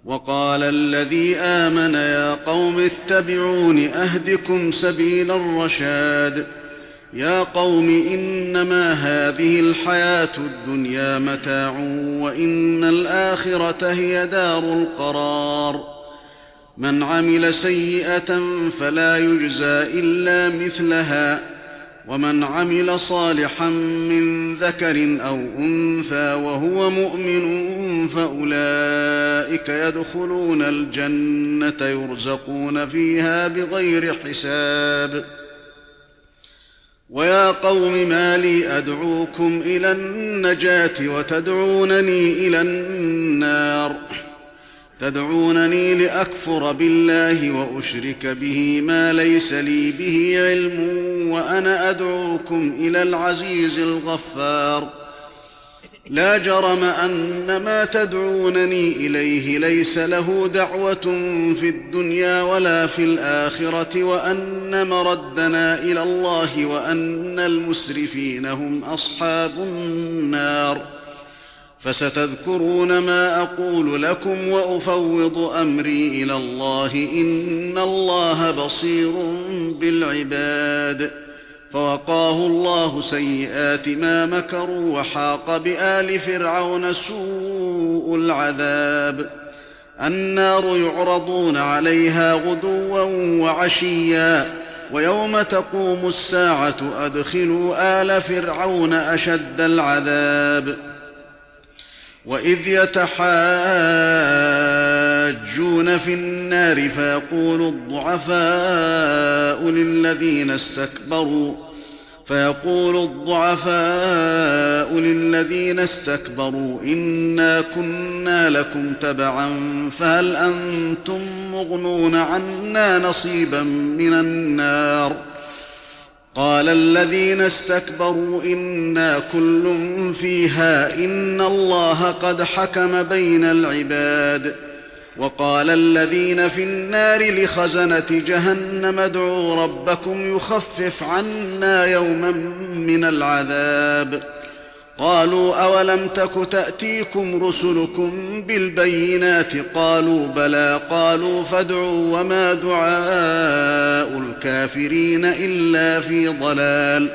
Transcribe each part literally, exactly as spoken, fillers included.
وقال الذي آمن يا قوم اتبعون أهدكم سبيل الرشاد يا قوم إنما هذه الحياة الدنيا متاع وإن الآخرة هي دار القرار من عمل سيئة فلا يجزى إلا مثلها ومن عمل صالحا من ذكر أو أنثى وهو مؤمن فأولئك يدخلون الجنة يرزقون فيها بغير حساب ويا قوم ما لي أدعوكم إلى النجاة وتدعونني إلى النار تدعونني لأكفر بالله وأشرك به ما ليس لي به علم وأنا أدعوكم إلى العزيز الغفار لا جرم أن ما تدعونني إليه ليس له دعوة في الدنيا ولا في الآخرة وأن مردنا إلى الله وأن المسرفين هم أصحاب النار فستذكرون ما أقول لكم وأفوض أمري إلى الله إن الله بصير بالعباد فوقاه الله سيئات ما مكروا وحاق بآل فرعون سوء العذاب النار يعرضون عليها غدوا وعشيا ويوم تقوم الساعة أدخلوا آل فرعون أشد العذاب وإذ يتحاجون في النار فيقول الضعفاء للذين استكبروا فيقول الضعفاء للذين استكبروا إنا كنا لكم تبعا فهل أنتم مغنون عنا نصيبا من النار قال الذين استكبروا إنا كل فيها إن الله قد حكم بين العباد وقال الذين في النار لخزنة جهنم ادعوا ربكم يخفف عنا يوما من العذاب قالوا أولم تك تأتيكم رسلكم بالبينات قالوا بلى قالوا فادعوا وما دعاء الكافرين إلا في ضلال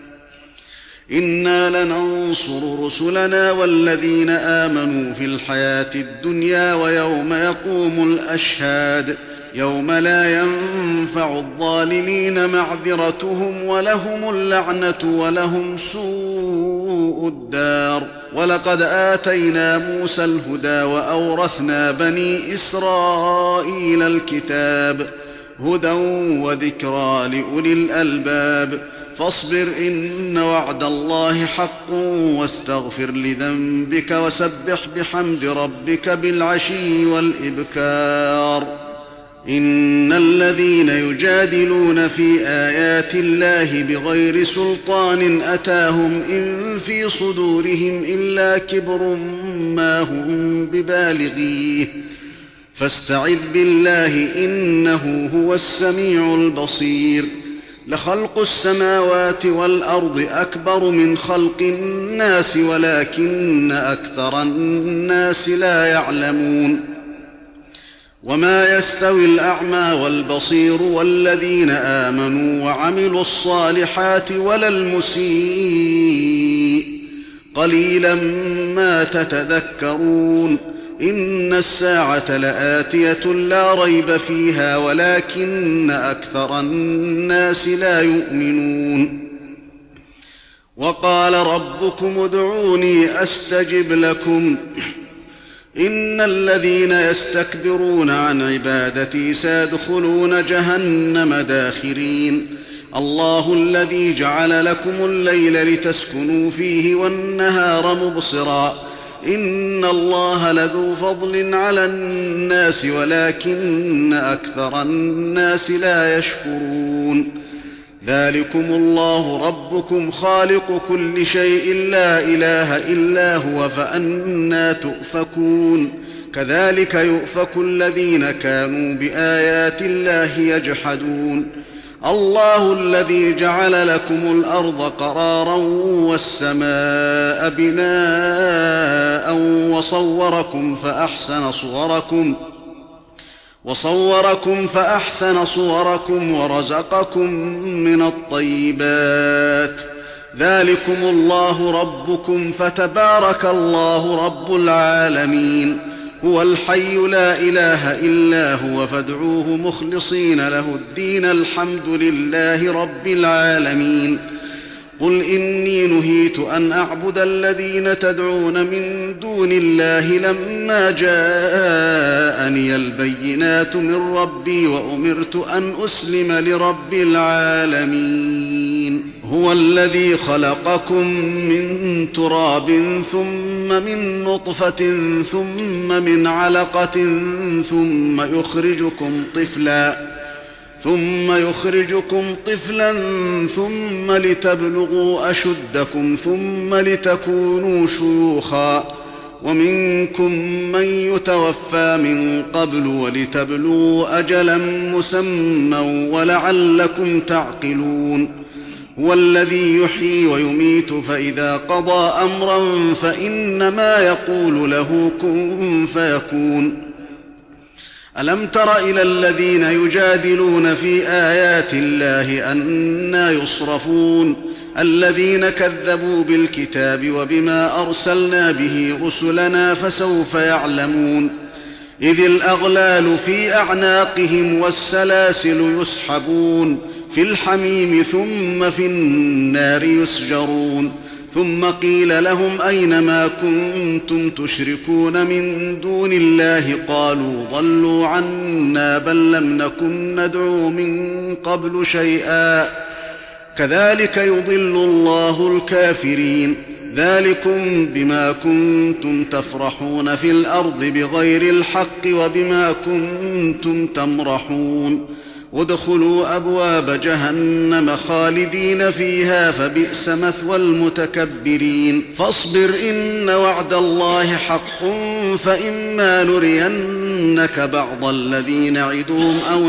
إنا لننصر رسلنا والذين آمنوا في الحياة الدنيا ويوم يقوم الأشهاد يوم لا ينفع الظالمين معذرتهم ولهم اللعنة ولهم سوء الدار ولقد آتينا موسى الهدى وأورثنا بني إسرائيل الكتاب هدى وذكرى لأولي الألباب فاصبر إن وعد الله حق واستغفر لذنبك وسبح بحمد ربك بالعشي والإبكار إن الذين يجادلون في آيات الله بغير سلطان أتاهم إن في صدورهم إلا كبر ما هم ببالغيه فاستعذ بالله إنه هو السميع البصير لخلق السماوات والأرض أكبر من خلق الناس ولكن أكثر الناس لا يعلمون وما يستوي الأعمى والبصير والذين آمنوا وعملوا الصالحات ولا المسيء قليلا ما تتذكرون إن الساعة لآتية لا ريب فيها ولكن أكثر الناس لا يؤمنون وقال ربكم ادعوني أستجب لكم إن الذين يستكبرون عن عبادتي سيدخلون جهنم داخرين الله الذي جعل لكم الليل لتسكنوا فيه والنهار مبصرا إن الله لذو فضل على الناس ولكن أكثر الناس لا يشكرون ذلكم الله ربكم خالق كل شيء لا إله إلا هو فأنى تؤفكون كذلك يؤفك الذين كانوا بآيات الله يجحدون الله الذي جعل لكم الأرض قرارا والسماء بناء وصوركم فأحسن صوركم وصوركم فأحسن صوركم ورزقكم من الطيبات ذلكم الله ربكم فتبارك الله رب العالمين هو الحي لا إله إلا هو فادعوه مخلصين له الدين الحمد لله رب العالمين قل إني نهيت أن أعبد الذين تدعون من دون الله لما جاءني البينات من ربي وأمرت أن أسلم لرب العالمين هو الذي خلقكم من تراب ثم من نطفة ثم من علقة ثم يخرجكم طفلاً ثم يخرجكم طفلا ثم لتبلغوا أشدكم ثم لتكونوا شيوخا ومنكم من يتوفى من قبل ولتبلغوا أجلا مسمى ولعلكم تعقلون هو الذي يحيي ويميت فإذا قضى أمرا فإنما يقول له كن فيكون ألم تر إلى الذين يجادلون في آيات الله أنى يصرفون الذين كذبوا بالكتاب وبما أرسلنا به رسلنا فسوف يعلمون إذ الأغلال في أعناقهم والسلاسل يسحبون في الحميم ثم في النار يسجرون ثم قيل لهم أين ما كنتم تشركون من دون الله قالوا ضلوا عنا بل لم نكن ندعو من قبل شيئا كذلك يضل الله الكافرين ذلكم بما كنتم تفرحون في الأرض بغير الحق وبما كنتم تمرحون ادخلوا أبواب جهنم خالدين فيها فبئس مثوى المتكبرين فاصبر إن وعد الله حق فإما نرينك بعض الذي نعدهم أو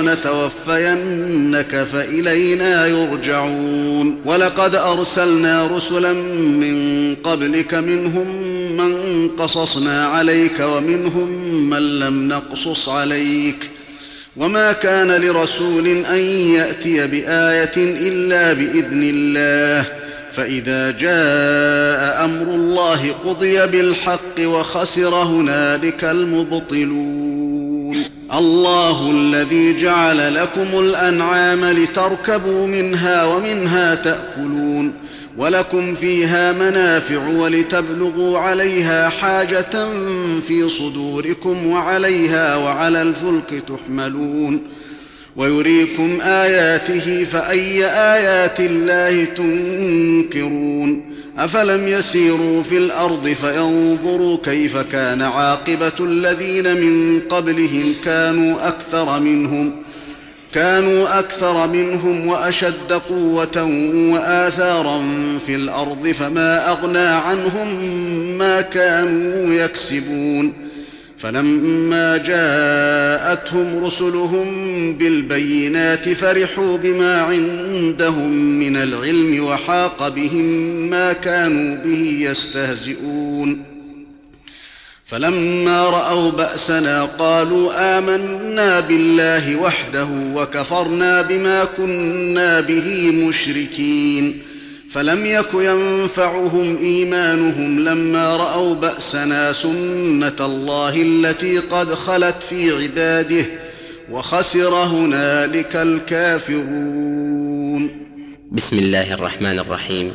نتوفينك فإلينا يرجعون ولقد أرسلنا رسلا من قبلك منهم من قصصنا عليك ومنهم من لم نقصص عليك وما كان لرسول أن يأتي بآية إلا بإذن الله فإذا جاء أمر الله قضي بالحق وخسر هنالك المبطلون الله الذي جعل لكم الأنعام لتركبوا منها ومنها تأكلون ولكم فيها منافع ولتبلغوا عليها حاجة في صدوركم وعليها وعلى الفلك تحملون ويريكم آياته فأي آيات الله تنكرون أفلم يسيروا في الأرض فينظروا كيف كان عاقبة الذين من قبلهم كانوا أكثر منهم كانوا أكثر منهم وأشد قوة وآثارا في الأرض فما أغنى عنهم ما كانوا يكسبون فلما جاءتهم رسلهم بالبينات فرحوا بما عندهم من العلم وحاق بهم ما كانوا به يستهزئون فلما رأوا بأسنا قالوا آمنا بالله وحده وكفرنا بما كنا به مشركين فلم يك ينفعهم إيمانهم لما رأوا بأسنا سنة الله التي قد خلت في عباده وخسر هنالك الكافرون. بسم الله الرحمن الرحيم.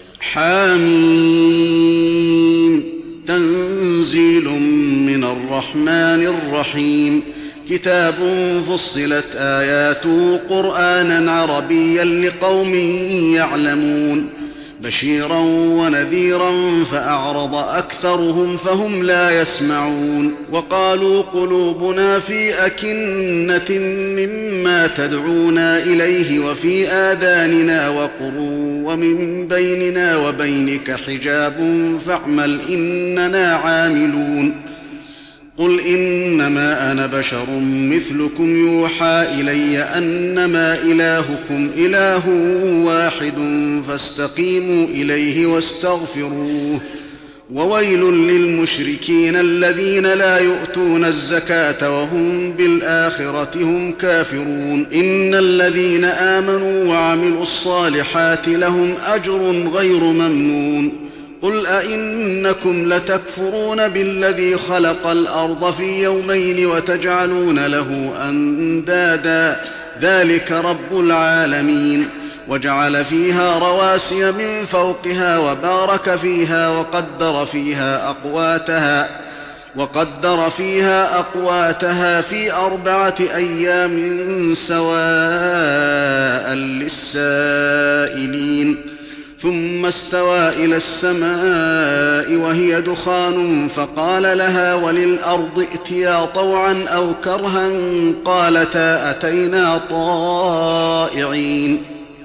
حاميم تنزيل من الرحمن الرحيم كتاب فصلت آياته قرآنا عربيا لقوم يعلمون بشيرا ونذيرا فأعرض أكثرهم فهم لا يسمعون وقالوا قلوبنا في أكنة مما تدعونا إليه وفي آذاننا وقر ومن بيننا وبينك حجاب فاعمل إننا عاملون قل إنما أنا بشر مثلكم يوحى إلي أنما إلهكم إله واحد فاستقيموا إليه واستغفروه وويل للمشركين الذين لا يؤتون الزكاة وهم بالآخرة هم كافرون إن الذين آمنوا وعملوا الصالحات لهم أجر غير ممنون قل أئنكم لتكفرون بالذي خلق الأرض في يومين وتجعلون له أندادا ذلك رب العالمين وجعل فيها رواسي من فوقها وبارك فيها وقدر فيها أقواتها وقدر فيها أقواتها في أربعة أيام سواء للسائلين ثم استوى إلى السماء وهي دخان فقال لها وللأرض ائتيا طوعا أو كرها قالتا أتينا طائعين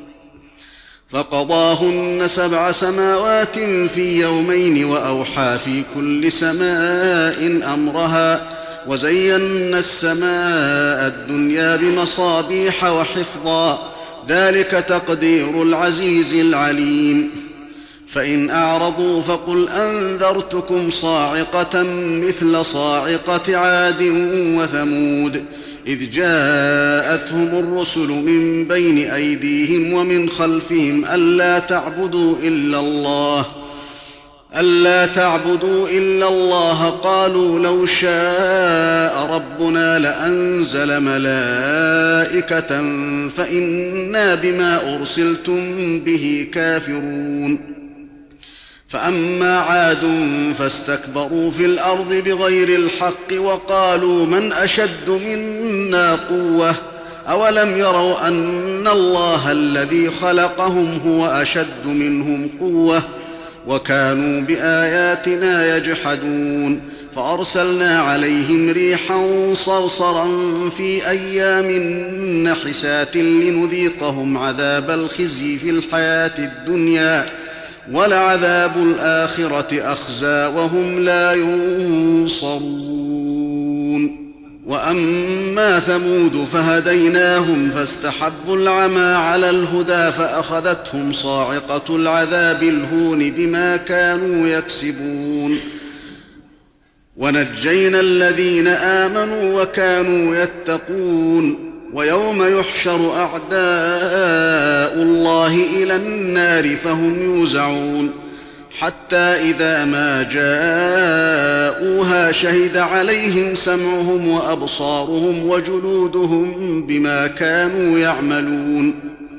فقضاهن سبع سماوات في يومين وأوحى في كل سماء أمرها وزينا السماء الدنيا بمصابيح وحفظا ذلك تقدير العزيز العليم فإن أعرضوا فقل أنذرتكم صاعقة مثل صاعقة عاد وثمود إذ جاءتهم الرسل من بين أيديهم ومن خلفهم ألا تعبدوا إلا الله ألا تعبدوا إلا الله قالوا لو شاء ربنا لأنزل ملائكة فإنا بما أرسلتم به كافرون فأما عاد فاستكبروا في الأرض بغير الحق وقالوا من أشد منا قوة أولم يروا أن الله الذي خلقهم هو أشد منهم قوة وكانوا بآياتنا يجحدون فأرسلنا عليهم ريحا صرصرا في أيام نحسات لنذيقهم عذاب الخزي في الحياة الدنيا ولعذاب الآخرة أخزى وهم لا ينصرون وأما ثمود فهديناهم فاستحبوا العمى على الهدى فأخذتهم صاعقة العذاب الهون بما كانوا يكسبون ونجينا الذين آمنوا وكانوا يتقون ويوم يحشر أعداء الله إلى النار فهم يوزعون حتى إذا ما جاءوها شهد عليهم سمعهم وأبصارهم وجلودهم بما كانوا يعملون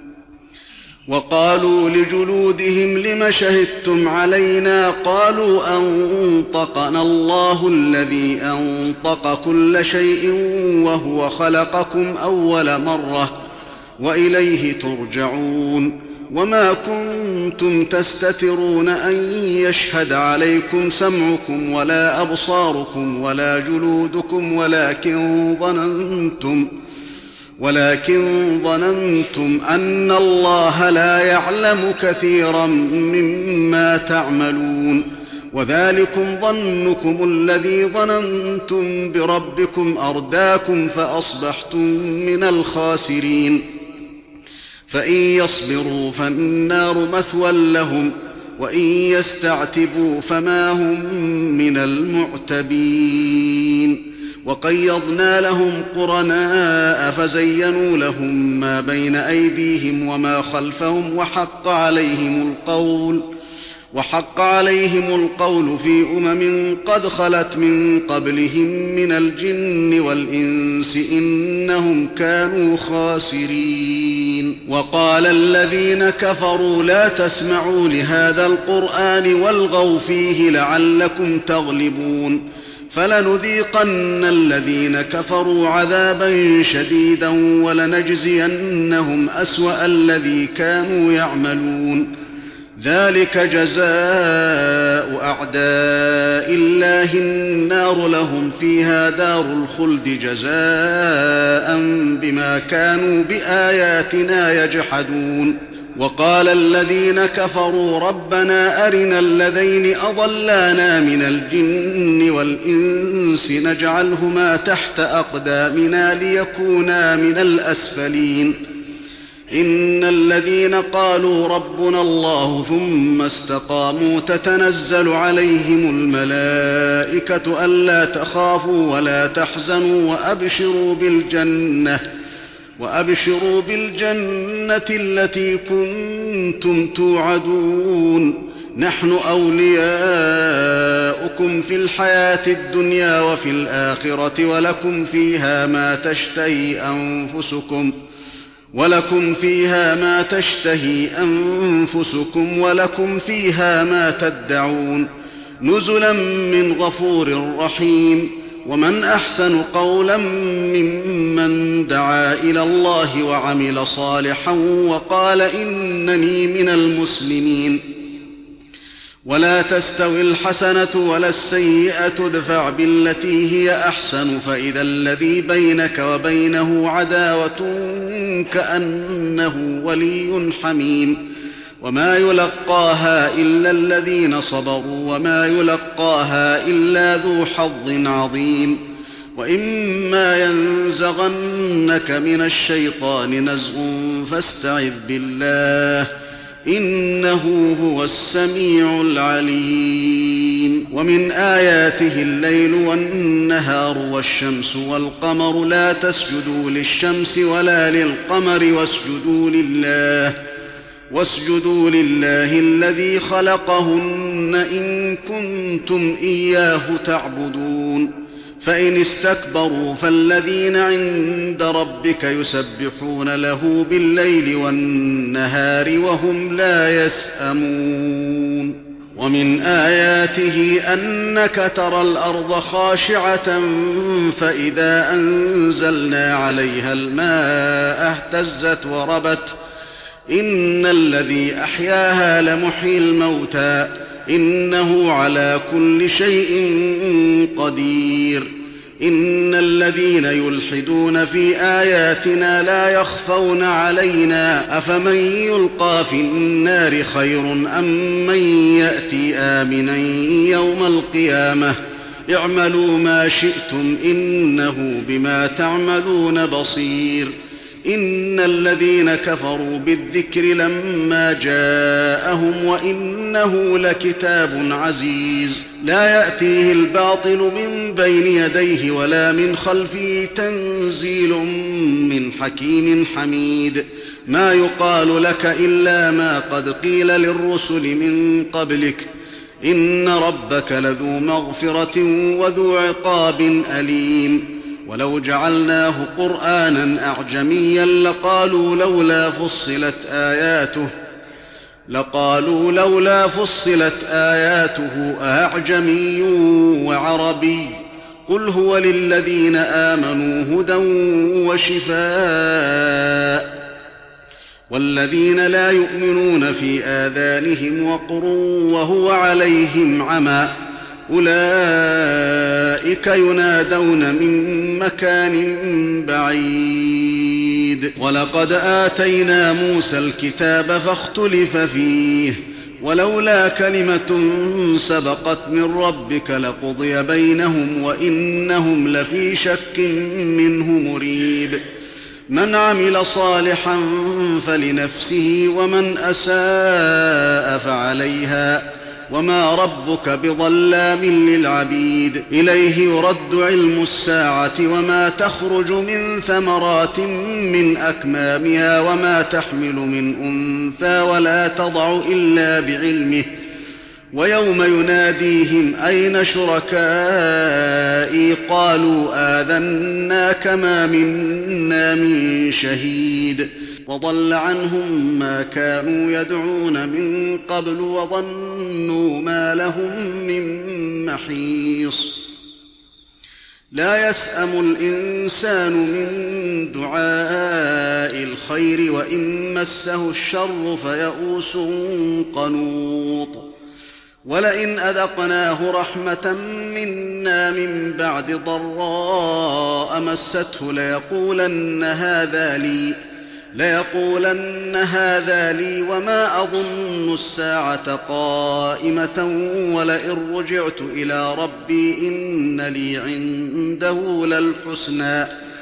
وقالوا لجلودهم لم شهدتم علينا قالوا أنطقنا الله الذي أنطق كل شيء وهو خلقكم أول مرة وإليه ترجعون وما كنتم تستترون أن يشهد عليكم سمعكم ولا أبصاركم ولا جلودكم ولكن ظننتم ولكن ظننتم أن الله لا يعلم كثيرا مما تعملون وذلكم ظنكم الذي ظننتم بربكم أرداكم فأصبحتم من الخاسرين فإن يصبروا فالنار مثوى لهم وإن يستعتبوا فما هم من المعتبين وقيضنا لهم قرناء فزينوا لهم ما بين أيديهم وما خلفهم وحق عليهم القول وحق عليهم القول في أمم قد خلت من قبلهم من الجن والإنس إنهم كانوا خاسرين وقال الذين كفروا لا تسمعوا لهذا القرآن والغوا فيه لعلكم تغلبون فلنذيقن الذين كفروا عذابا شديدا ولنجزينهم أسوأ الذي كانوا يعملون ذلك جزاء أعداء الله النار لهم فيها دار الخلد جزاء بما كانوا بآياتنا يجحدون وقال الذين كفروا ربنا أرنا الذين أضلانا من الجن والإنس نجعلهما تحت أقدامنا ليكونا من الأسفلين إن الذين قالوا ربنا الله ثم استقاموا تتنزل عليهم الملائكة ألا تخافوا ولا تحزنوا وأبشروا بالجنة وأبشروا بالجنة التي كنتم توعدون نحن أولياؤكم في الحياة الدنيا وفي الآخرة ولكم فيها ما تشتهي أنفسكم ولكم فيها ما تشتهي أنفسكم ولكم فيها ما تدعون نزلا من غفور رحيم ومن أحسن قولا ممن دعا إلى الله وعمل صالحا وقال إنني من المسلمين ولا تستوي الحسنة ولا السيئة ادفع بالتي هي أحسن فإذا الذي بينك وبينه عداوة كأنه ولي حميم وما يلقاها إلا الذين صبروا وما يلقاها إلا ذو حظ عظيم وإما ينزغنك من الشيطان نزغ فاستعذ بالله إنه هو السميع العليم ومن آياته الليل والنهار والشمس والقمر لا تسجدوا للشمس ولا للقمر واسجدوا لله واسجدوا لله الذي خلقهن إن كنتم إياه تعبدون فإن استكبروا فالذين عند ربك يسبحون له بالليل والنهار وهم لا يسأمون ومن آياته أنك ترى الأرض خاشعة فإذا أنزلنا عليها الماء اهتزت وربت إن الذي أحياها لمحيي الموتى إنه على كل شيء قدير إن الذين يلحدون في آياتنا لا يخفون علينا أفمن يلقى في النار خير أم من يأتي آمنا يوم القيامة اعملوا ما شئتم إنه بما تعملون بصير إن الذين كفروا بالذكر لما جاءهم وإنه لكتاب عزيز لا يأتيه الباطل من بين يديه ولا من خلفه تنزيل من حكيم حميد ما يقال لك إلا ما قد قيل للرسل من قبلك إن ربك لذو مغفرة وذو عقاب أليم ولو جعلناه قرآنا أعجميا لقالوا لولا فصلت آياته لقالوا لولا فصلت آياته أعجمي وعربي قل هو للذين آمنوا هدى وشفاء والذين لا يؤمنون في آذانهم وقر وهو عليهم عمى أولئك ينادون من مكان بعيد ولقد آتينا موسى الكتاب فاختلف فيه ولولا كلمة سبقت من ربك لقضي بينهم وإنهم لفي شك منه مريب من عمل صالحا فلنفسه ومن أساء فعليها وما ربك بظلام للعبيد إليه يرد علم الساعة وما تخرج من ثمرات من أكمامها وما تحمل من أنثى ولا تضع إلا بعلمه ويوم يناديهم أين شركائي قالوا آذناك ما منا من شهيد وضل عنهم ما كانوا يدعون من قبل وظنوا ما لهم من محيص لا يسأم الإنسان من دعاء الخير وإن مسه الشر فيئوس قنوط ولئن أذقناه رحمة منا من بعد ضراء مسته ليقولن هذا لي ليقولن هذا لي وما أظن الساعة قائمة ولئن رجعت إلى ربي إن لي عنده للحسنى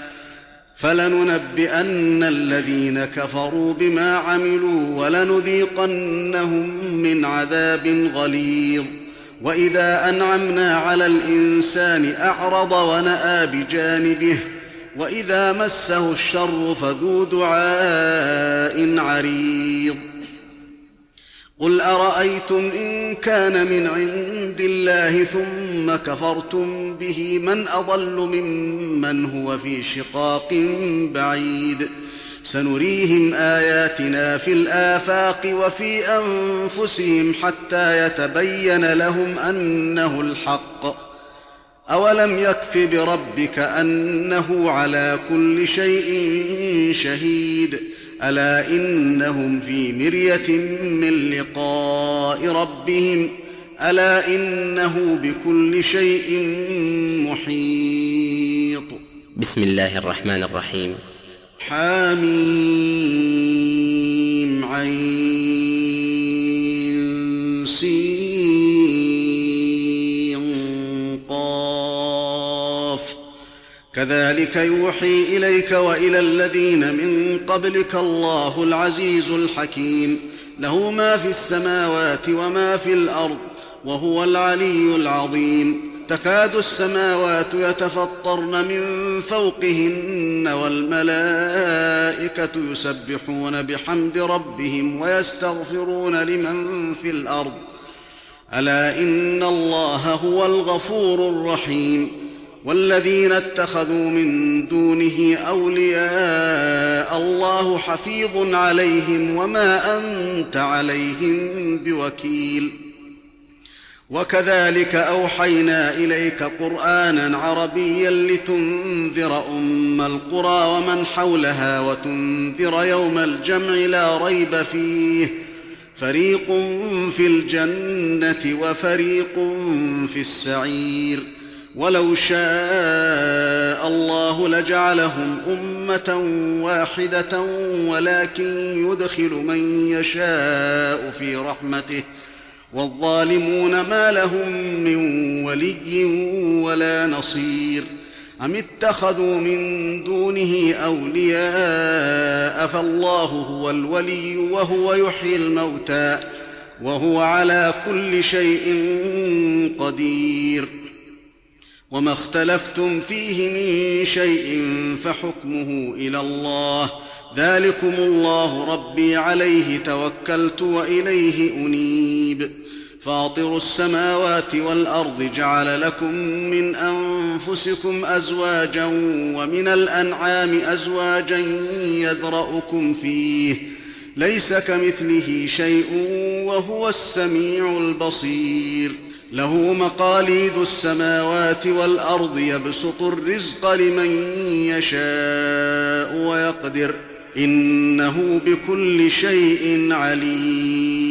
فلننبئن الذين كفروا بما عملوا ولنذيقنهم من عذاب غليظ. وإذا أنعمنا على الإنسان أعرض ونأى بجانبه وإذا مسه الشر فذو دعاء عريض. قل أرأيتم إن كان من عند الله ثم كفرتم به من أضل ممن هو في شقاق بعيد. سنريهم آياتنا في الآفاق وفي أنفسهم حتى يتبين لهم أنه الحق. أولم يكف بربك أنه على كل شيء شهيد. ألا إنهم في مرية من لقاء ربهم ألا إنه بكل شيء محيط. بسم الله الرحمن الرحيم. حميم عين سين قاف كذلك يوحي إليك وإلى الذين من قبلك الله العزيز الحكيم له ما في السماوات وما في الأرض وهو العلي العظيم. تكاد السماوات يتفطرن من فوقهن والملائكة يسبحون بحمد ربهم ويستغفرون لمن في الأرض ألا إن الله هو الغفور الرحيم. والذين اتخذوا من دونه أولياء الله حفيظ عليهم وما أنت عليهم بوكيل. وكذلك أوحينا إليك قرآنا عربيا لتنذر أم القرى ومن حولها وتنذر يوم الجمع لا ريب فيه فريق في الجنة وفريق في السعير. ولو شاء الله لجعلهم أمة واحدة ولكن يدخل من يشاء في رحمته والظالمون ما لهم من ولي ولا نصير. أم اتخذوا من دونه أولياء فالله هو الولي وهو يحيي الموتى وهو على كل شيء قدير. وما اختلفتم فيه من شيء فحكمه إلى الله ذلكم الله ربي عليه توكلت وإليه أنيب. فاطر السماوات والأرض جعل لكم من أنفسكم أزواجا ومن الأنعام أزواجا يذرأكم فيه ليس كمثله شيء وهو السميع البصير. له مقاليد السماوات والأرض يبسط الرزق لمن يشاء ويقدر إنه بكل شيء عليم.